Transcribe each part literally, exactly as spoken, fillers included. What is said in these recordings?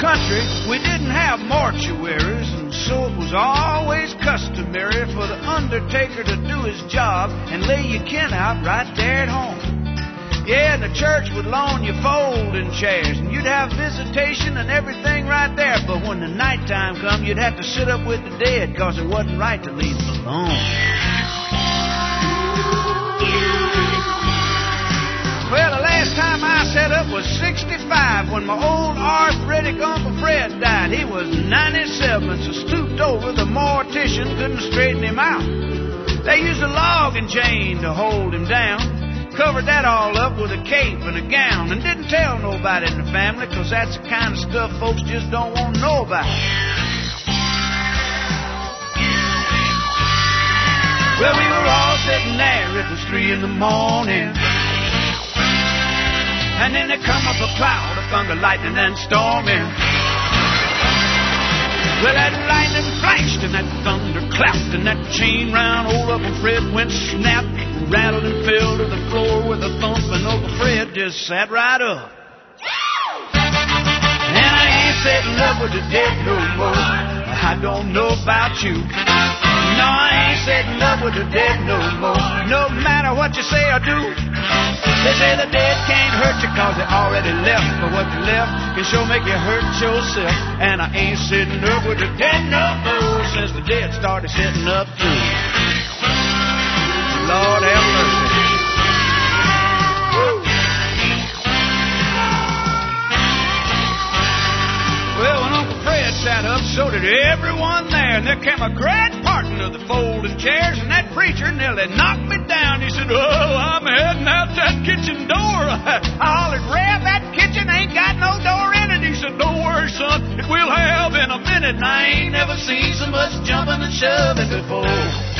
country, we didn't have mortuaries, and so it was always customary for the undertaker to do his job and lay your kin out right there at home. Yeah, and the church would loan you folding chairs, and you'd have visitation and everything right there. But when the nighttime come, you'd have to sit up with the dead, because it wasn't right to leave them alone. Well, the last time I sat up was sixty-five, when my old arthritic Uncle Fred died. He was ninety-seven, so stooped over, the mortician couldn't straighten him out. They used a logging chain to hold him down. Covered that all up with a cape and a gown, and didn't tell nobody in the family, because that's the kind of stuff folks just don't want to know about. Well, we were all sitting there, it was three in the morning, and then there come up a cloud of thunder, lightning, and storming. Well, that lightning flashed and that thunder clapped, and that chain round old Uncle Fred went snap, rattled and fell to the floor with a thump, and Uncle Fred just sat right up. And I ain't sitting up with the dead no more. I don't know about you. No, I ain't sitting up with the dead no more. No matter what you say or do. They say the dead can't hurt you, cause they already left. But what you left can sure make you hurt yourself. And I ain't sitting up with the dead no more, since the dead started sitting up too. Lord have mercy. Woo. Well, when Uncle Fred sat up, so did everyone there. And there came a great parting of the folding chairs, and that preacher nearly knocked me down. He said, "Oh, I'm heading out that kitchen door." I hollered, "Rev, that kitchen ain't got no door in it." He said, "Don't worry, son, it will have in a minute." And I ain't never seen so much jumping and shoving before.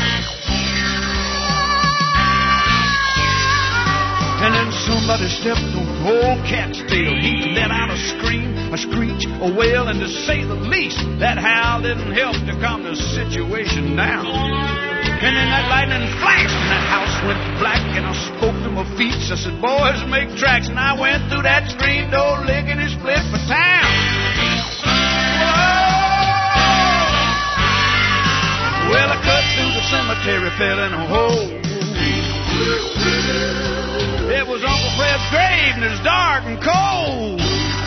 And then somebody stepped on old cat's tail. He let out a scream, a screech, a wail, and to say the least, that howl didn't help to calm the situation down. And then that lightning flashed, and that house went black, and I spoke to my feet. I said, "Boys, make tracks." And I went through that screen door, licking his split for town. Whoa! Well, I cut through the cemetery, fell in a hole. It was Uncle Fred's grave, and it was dark and cold.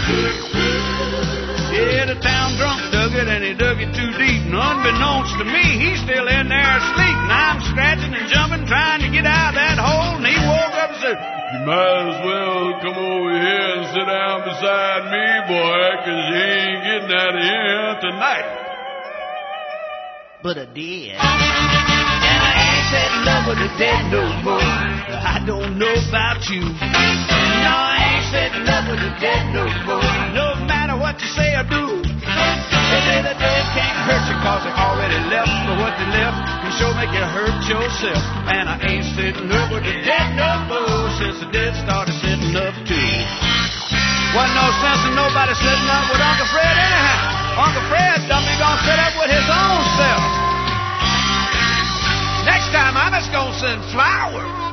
Yeah, the town drunk dug it, and he dug it too deep. And unbeknownst to me, he's still in there asleep. And I'm scratching and jumping, trying to get out of that hole. And he woke up and said, "You might as well come over here and sit down beside me, boy, because you ain't getting out of here tonight." But I did. And I ain't sitting up with the dead no more. I don't know about you. No, I ain't sitting up with the dead no more. No matter what you say or do. They say the dead can't hurt you, cause they already left. But what they left can sure make you hurt yourself. And I ain't sitting up with the dead no more, since the dead started sitting up too. Wasn't no sense in nobody sitting up with Uncle Fred anyhow. Uncle Fred done be gonna sit up with his own self. Next time I'm just gonna send flowers.